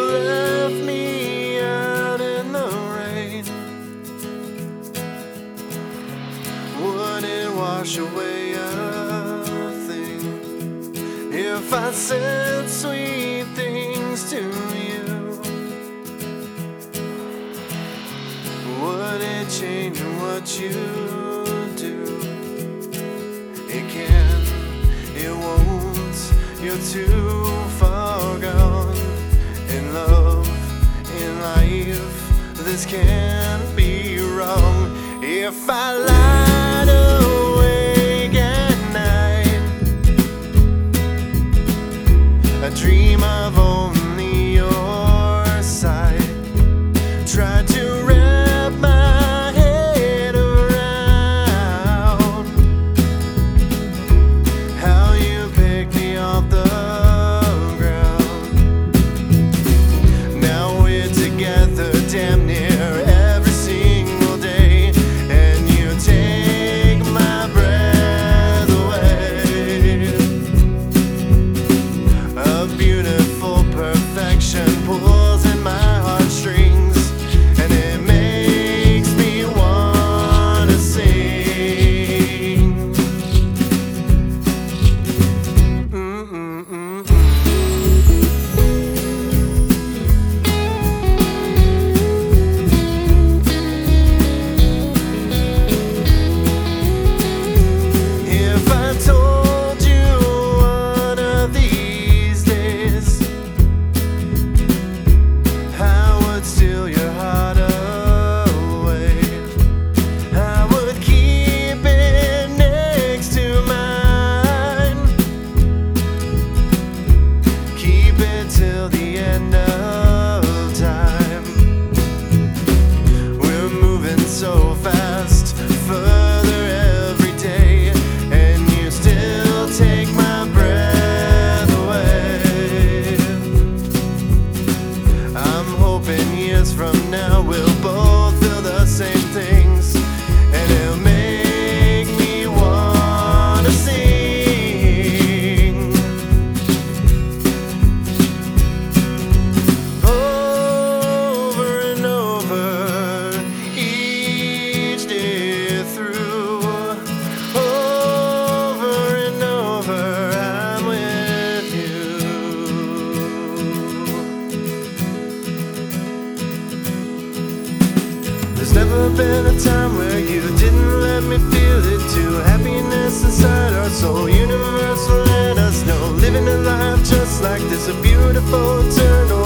left me out in the rain. Wouldn't wash away a thing if I said sweet things to you. Would it change what you do? It can, it won't. You're too far gone. In love, in life, this can't be wrong. If I lied awake at night, I dream of only your sight. Try to wrap my head around how you picked me off the ground. Now we're together damn near every single day, and you take my breath away. A beautiful perfection pulls in my heartstrings, and it makes me wanna sing. If I told you one of these days I would steal your heart away, I would keep it next to mine, keep it till the end of time. We're moving so fast, further every day, and you still take my breath away. I'm hoping years from now we'll both feel the same things, and it'll make me wanna sing. Over and over, each day through. Over and over, I'm with you. There's never been a time where you didn't let me feel it too. Happiness inside our soul, universal, let us know. Living a life just like this, a beautiful eternal